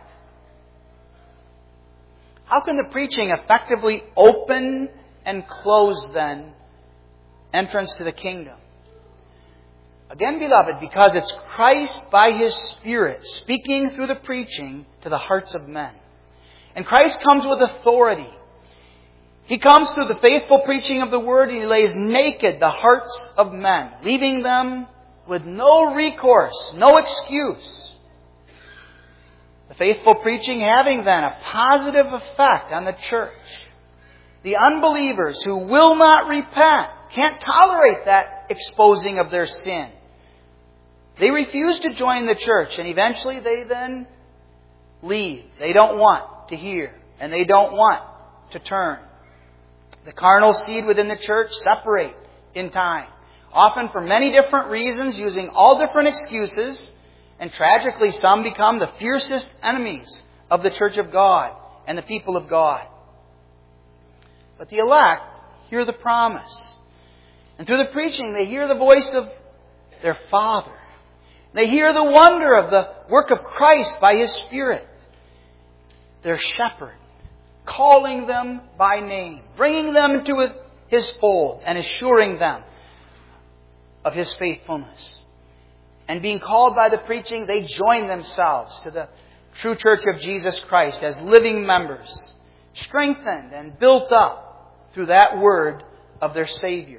How can the preaching effectively open and close then entrance to the kingdom? Again, beloved, because it's Christ by His Spirit speaking through the preaching to the hearts of men. And Christ comes with authority. He comes through the faithful preaching of the Word and He lays naked the hearts of men, leaving them with no recourse, no excuse. The faithful preaching having then a positive effect on the church. The unbelievers who will not repent can't tolerate that exposing of their sin. They refuse to join the church and eventually they then leave. They don't want to hear and they don't want to turn. The carnal seed within the church separate in time, often for many different reasons, using all different excuses, and tragically some become the fiercest enemies of the church of God and the people of God. But the elect hear the promise. And through the preaching, they hear the voice of their Father. They hear the wonder of the work of Christ by His Spirit, their shepherd, calling them by name, bringing them into His fold, and assuring them of His faithfulness. And being called by the preaching, they join themselves to the true church of Jesus Christ as living members, strengthened and built up through that word of their Savior.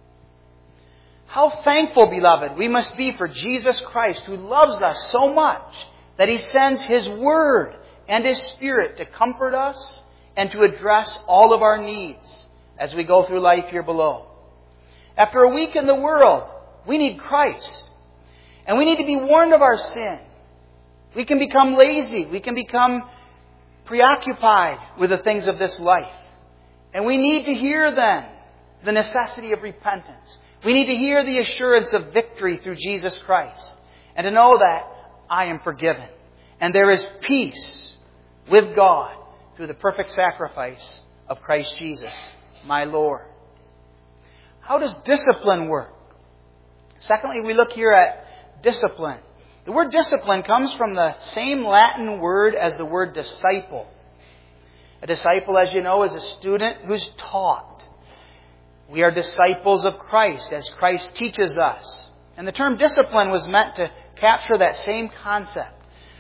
How thankful, beloved, we must be for Jesus Christ, who loves us so much that He sends His Word and His Spirit to comfort us and to address all of our needs as we go through life here below. After a week in the world, we need Christ. And we need to be warned of our sin. We can become lazy. We can become preoccupied with the things of this life. And we need to hear then the necessity of repentance. We need to hear the assurance of victory through Jesus Christ. And to know that I am forgiven. And there is peace with God through the perfect sacrifice of Christ Jesus, my Lord. How does discipline work? Secondly, we look here at discipline. The word discipline comes from the same Latin word as the word disciple. A disciple, as you know, is a student who's taught. We are disciples of Christ as Christ teaches us. And the term discipline was meant to capture that same concept.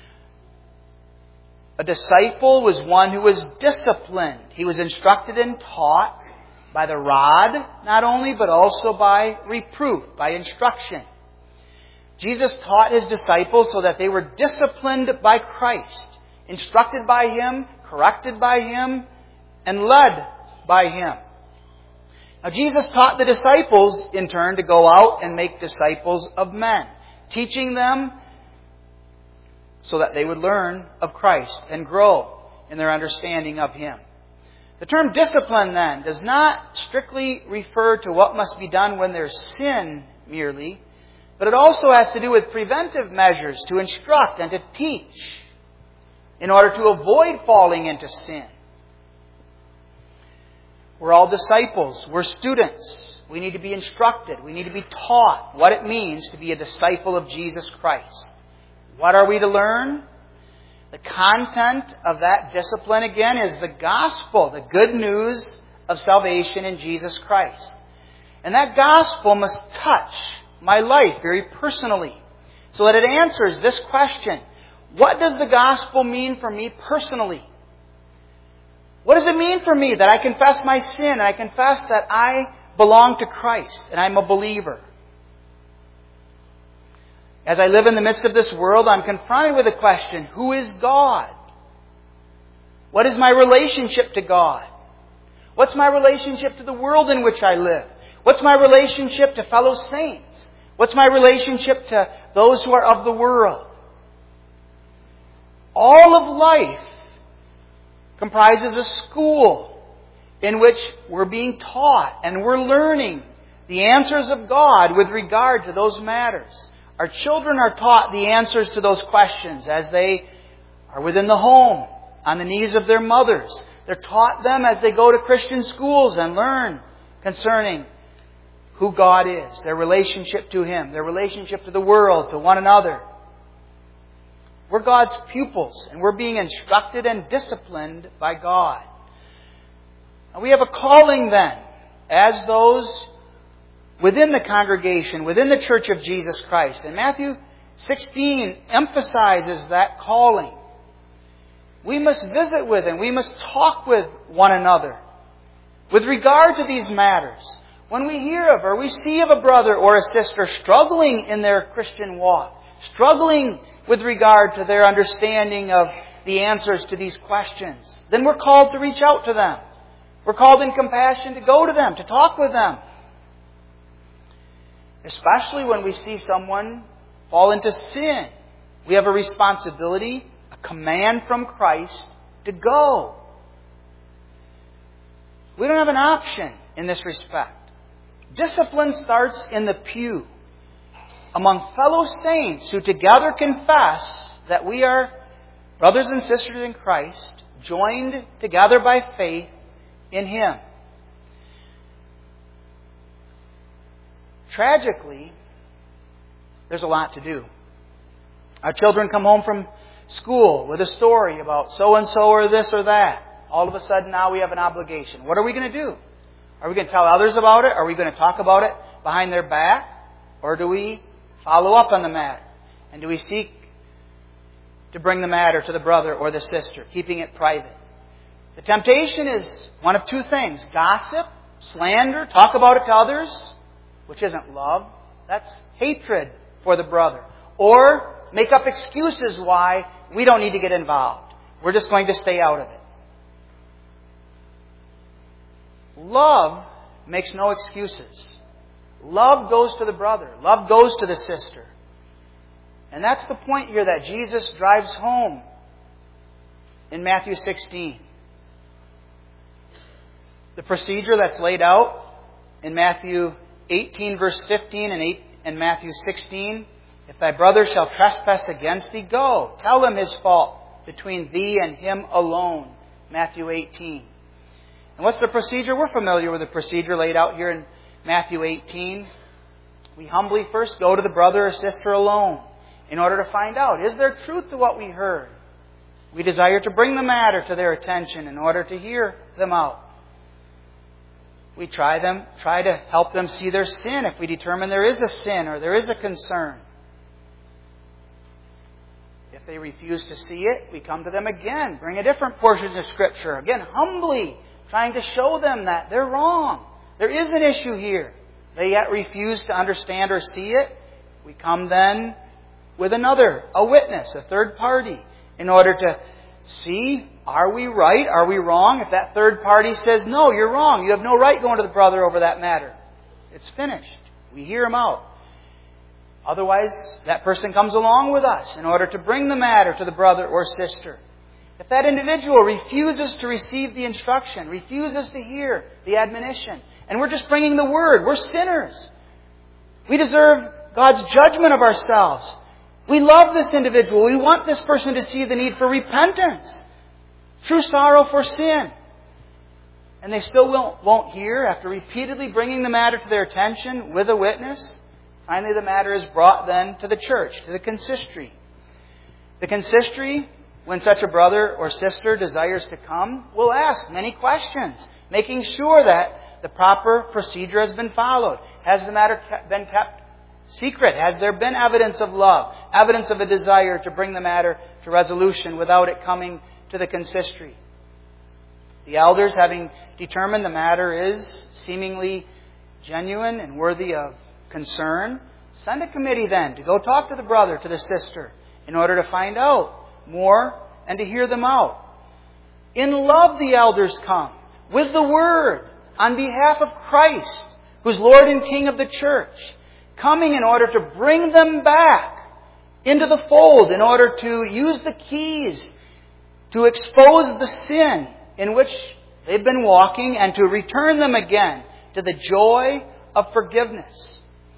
A disciple was one who was disciplined. He was instructed and taught by the rod, not only, but also by reproof, by instruction. Jesus taught His disciples so that they were disciplined by Christ, instructed by Him, corrected by Him, and led by Him. Now, Jesus taught the disciples, in turn, to go out and make disciples of men, teaching them so that they would learn of Christ and grow in their understanding of Him. The term discipline, then, does not strictly refer to what must be done when there's sin merely, but it also has to do with preventive measures to instruct and to teach in order to avoid falling into sin. We're all disciples. We're students. We need to be instructed. We need to be taught what it means to be a disciple of Jesus Christ. What are we to learn? The content of that discipline, again, is the gospel, the good news of salvation in Jesus Christ. And that gospel must touch my life very personally, so that it answers this question: what does the gospel mean for me personally? What does it mean for me that I confess my sin and I confess that I belong to Christ and I'm a believer? As I live in the midst of this world, I'm confronted with the question: who is God? What is my relationship to God? What's my relationship to the world in which I live? What's my relationship to fellow saints? What's my relationship to those who are of the world? All of life comprises a school in which we're being taught and we're learning the answers of God with regard to those matters. Our children are taught the answers to those questions as they are within the home, on the knees of their mothers. They're taught them as they go to Christian schools and learn concerning who God is, their relationship to Him, their relationship to the world, to one another. We're God's pupils, and we're being instructed and disciplined by God. And we have a calling then, as those within the congregation, within the Church of Jesus Christ. And Matthew sixteen emphasizes that calling. We must visit with and we must talk with one another with regard to these matters. When we hear of or we see of a brother or a sister struggling in their Christian walk, struggling with regard to their understanding of the answers to these questions, then we're called to reach out to them. We're called in compassion to go to them, to talk with them. Especially when we see someone fall into sin. We have a responsibility, a command from Christ to go. We don't have an option in this respect. Discipline starts in the pew among fellow saints who together confess that we are brothers and sisters in Christ, joined together by faith in Him. Tragically, there's a lot to do. Our children come home from school with a story about so-and-so or this or that. All of a sudden now we have an obligation. What are we going to do? Are we going to tell others about it? Are we going to talk about it behind their back? Or do we follow up on the matter? And do we seek to bring the matter to the brother or the sister, keeping it private? The temptation is one of two things. Gossip, slander, talk about it to others, which isn't love. That's hatred for the brother. Or make up excuses why we don't need to get involved. We're just going to stay out of it. Love makes no excuses. Love goes to the brother. Love goes to the sister. And that's the point here that Jesus drives home in Matthew sixteen. The procedure that's laid out in Matthew eighteen, verse fifteen, and, eight, and Matthew sixteen. If thy brother shall trespass against thee, go. Tell him his fault between thee and him alone. Matthew eighteen. And what's the procedure? We're familiar with the procedure laid out here in Matthew eighteen. We humbly first go to the brother or sister alone in order to find out, is there truth to what we heard? We desire to bring the matter to their attention in order to hear them out. We try them, try to help them see their sin if we determine there is a sin or there is a concern. If they refuse to see it, we come to them again, bring a different portion of Scripture, again, humbly trying to show them that they're wrong. There is an issue here. They yet refuse to understand or see it. We come then with another, a witness, a third party, in order to see, are we right? Are we wrong? If that third party says, no, you're wrong. You have no right going to the brother over that matter. It's finished. We hear him out. Otherwise, that person comes along with us in order to bring the matter to the brother or sister. If that individual refuses to receive the instruction, refuses to hear the admonition, and we're just bringing the word, we're sinners. We deserve God's judgment of ourselves. We love this individual. We want this person to see the need for repentance, true sorrow for sin. And they still won't, won't hear after repeatedly bringing the matter to their attention with a witness. Finally, the matter is brought then to the church, to the consistory. The consistory, when such a brother or sister desires to come, will ask many questions, making sure that the proper procedure has been followed. Has the matter been kept secret? Has there been evidence of love, evidence of a desire to bring the matter to resolution without it coming to the consistory? The elders, having determined the matter is seemingly genuine and worthy of concern, send a committee then to go talk to the brother, to the sister, in order to find out more and to hear them out. In love the elders come with the word on behalf of Christ, who's Lord and King of the church, coming in order to bring them back into the fold, in order to use the keys to expose the sin in which they've been walking and to return them again to the joy of forgiveness.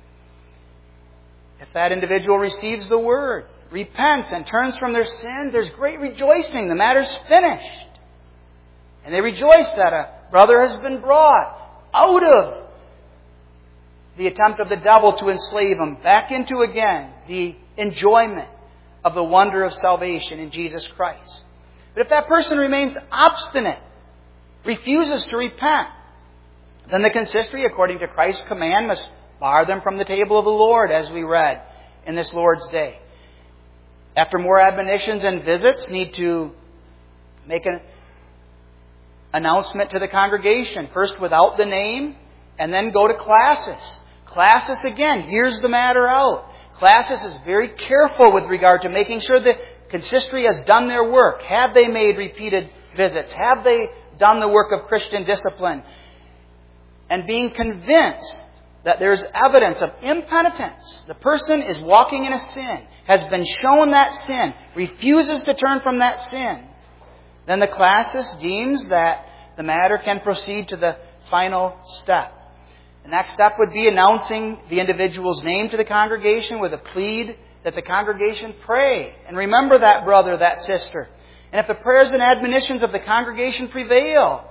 If that individual receives the word, repents and turns from their sin, there's great rejoicing. The matter's finished. And they rejoice that a brother has been brought out of the attempt of the devil to enslave him, back into again the enjoyment of the wonder of salvation in Jesus Christ. But if that person remains obstinate, refuses to repent, then the consistory, according to Christ's command, must bar them from the table of the Lord, as we read in this Lord's Day. After more admonitions and visits, need to make an announcement to the congregation, first without the name, and then go to classis. Classis, again, hears the matter out. Classis is very careful with regard to making sure the consistory has done their work. Have they made repeated visits? Have they done the work of Christian discipline? And being convinced that there's evidence of impenitence. The person is walking in a sin, has been shown that sin, refuses to turn from that sin. Then the classis deems that the matter can proceed to the final step. The next step would be announcing the individual's name to the congregation with a plea that the congregation pray and remember that brother, that sister. And if the prayers and admonitions of the congregation prevail,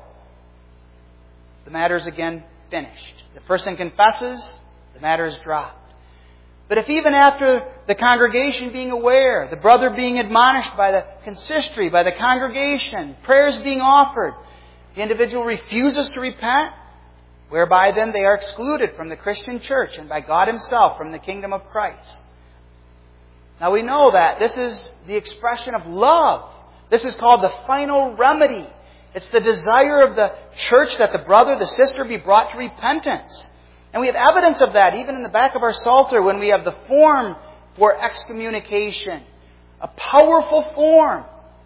the matter is again finished. The person confesses, the matter is dropped. But if even after the congregation being aware, the brother being admonished by the consistory, by the congregation, prayers being offered, the individual refuses to repent, whereby then they are excluded from the Christian church and by God Himself from the kingdom of Christ. Now we know that this is the expression of love. This is called the final remedy. It's the desire of the church that the brother, the sister be brought to repentance. And we have evidence of that even in the back of our Psalter when we have the form for excommunication. A powerful form.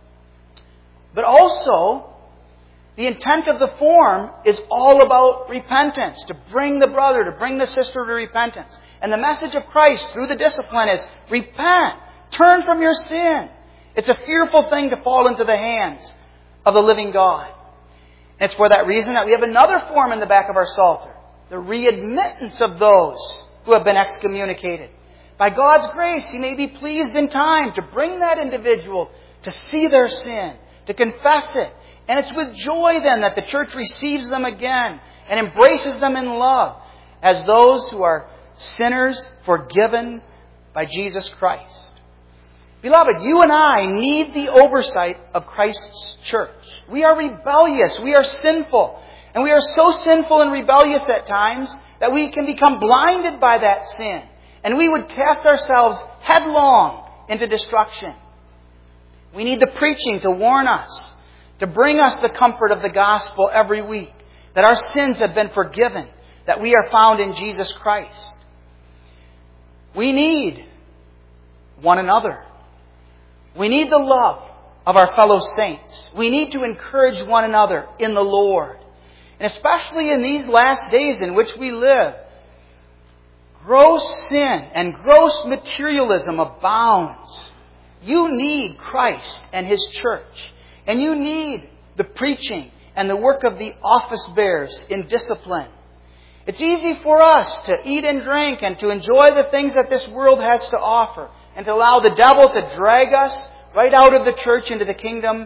But also, the intent of the form is all about repentance. To bring the brother, to bring the sister to repentance. And the message of Christ through the discipline is, repent. Turn from your sin. It's a fearful thing to fall into the hands of the living God. And it's for that reason that we have another form in the back of our Psalter. The readmittance of those who have been excommunicated. By God's grace, He may be pleased in time to bring that individual to see their sin, to confess it. And it's with joy then that the church receives them again and embraces them in love as those who are sinners forgiven by Jesus Christ. Beloved, you and I need the oversight of Christ's church. We are rebellious. We are sinful. And we are so sinful and rebellious at times that we can become blinded by that sin. And we would cast ourselves headlong into destruction. We need the preaching to warn us, to bring us the comfort of the gospel every week, that our sins have been forgiven, that we are found in Jesus Christ. We need one another. We need the love of our fellow saints. We need to encourage one another in the Lord. And especially in these last days in which we live, gross sin and gross materialism abounds. You need Christ and His church. And you need the preaching and the work of the office bearers in discipline. It's easy for us to eat and drink and to enjoy the things that this world has to offer and to allow the devil to drag us right out of the church into the kingdom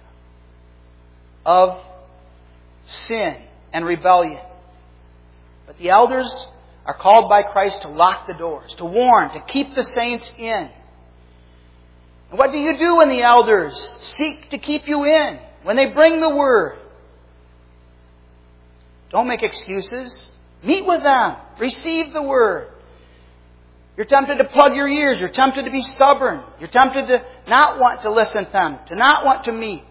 of sin and rebellion. But the elders are called by Christ to lock the doors, to warn, to keep the saints in. And what do you do when the elders seek to keep you in? When they bring the word? Don't make excuses. Meet with them. Receive the word. You're tempted to plug your ears. You're tempted to be stubborn. You're tempted to not want to listen to them, to not want to meet.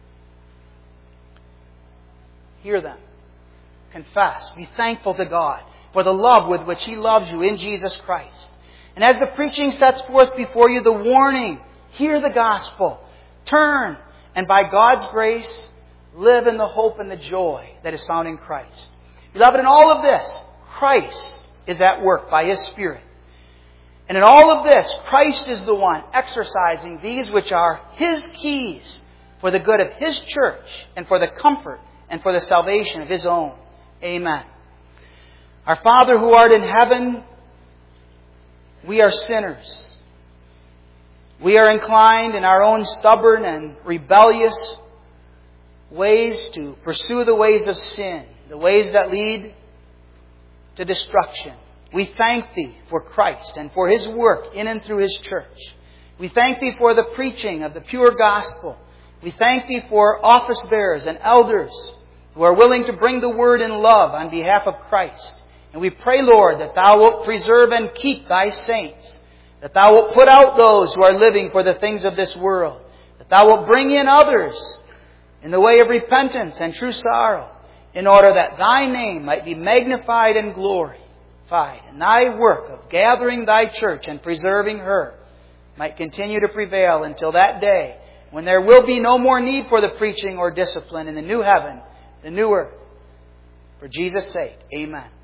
Hear them. Confess. Be thankful to God for the love with which He loves you in Jesus Christ. And as the preaching sets forth before you the warning, hear the gospel. Turn. And by God's grace, live in the hope and the joy that is found in Christ. Beloved, in all of this, Christ is at work by His Spirit. And in all of this, Christ is the one exercising these which are His keys for the good of His church and for the comfort and for the salvation of His own. Amen. Our Father who art in heaven, we are sinners. We are inclined in our own stubborn and rebellious ways to pursue the ways of sin, the ways that lead to destruction. We thank Thee for Christ and for His work in and through His church. We thank Thee for the preaching of the pure gospel. We thank Thee for office bearers and elders who are willing to bring the word in love on behalf of Christ. And we pray, Lord, that Thou wilt preserve and keep Thy saints, that Thou wilt put out those who are living for the things of this world, that Thou wilt bring in others in the way of repentance and true sorrow, in order that Thy name might be magnified and glorified, and Thy work of gathering Thy church and preserving her might continue to prevail until that day when there will be no more need for the preaching or discipline in the new heaven, the new earth. For Jesus' sake, amen.